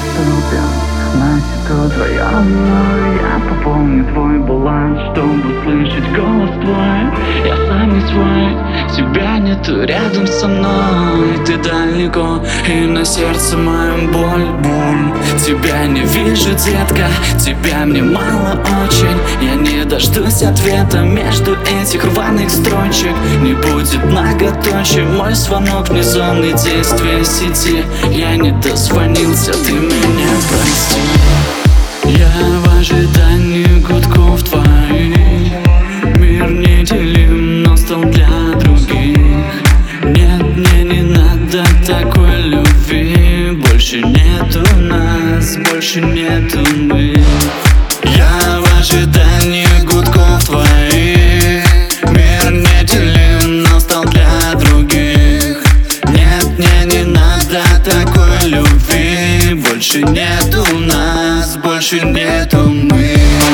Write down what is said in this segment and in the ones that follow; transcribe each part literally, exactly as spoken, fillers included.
доступен. На счету твоем, я пополню твой баланс, чтобы слышать голос твой. Я сам не свой, тебя нету рядом со мной. Ты далеко, и на сердце моем боль, боль. Тебя не вижу, детка, тебя мне мало очень. Я не дождусь ответа между этих рваных строчек. Не будет многоточий мой звонок вне зоны действия сети. Я не дозвонился, ты меня прости. Я в ожидании гудков твоих. Мир неделим, но стал для других. Нет, мне не надо такой любви. Больше нету нас, больше нету мы. Я в ожидании гудков твоих. Мир неделим, но стал для других. Нет, мне не надо такой любви. Больше нету нас, больше нету мы.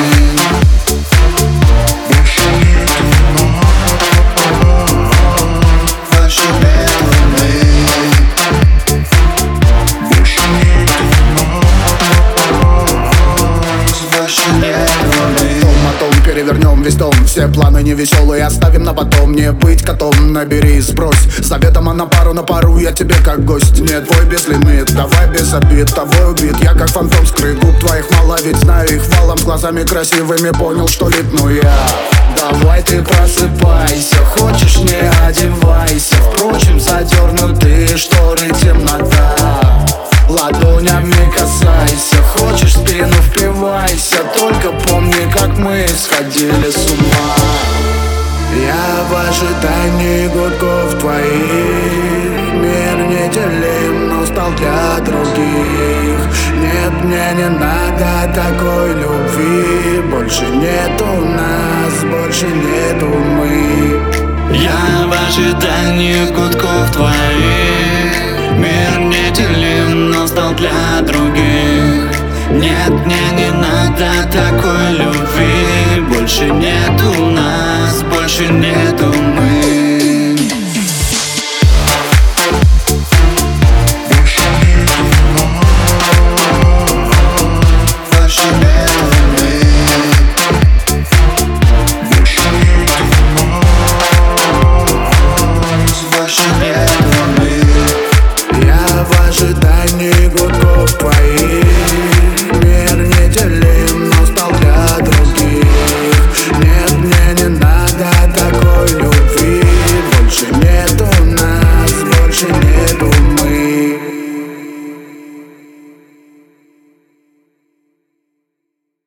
Перевернем весь дом, все планы невеселые оставим на потом. Не быть котом, набери, сбрось советом, а на пару, на пару я тебе как гость. Не твой безлимит, давай без обид, тобой убит. Я как фантом скрыт, губ твоих мало, ведь знаю их валом. С глазами красивыми понял, что липну я. Давай ты просыпайся, хочешь не одевайся. Впрочем, задернутые шторы, темнота. Ладонями касайся, хочешь в спину впивайся. Только помни, как мы сходили с ума. Я в ожидании гудков твоих. Мир неделим, но стал для других. Нет, мне не надо такой любви. Больше нету нас, больше нету мы. Я в ожидании гудков твоих. Мир неделим, но стал для других. Нет, мне не надо такой любви. Больше нету нас, больше нет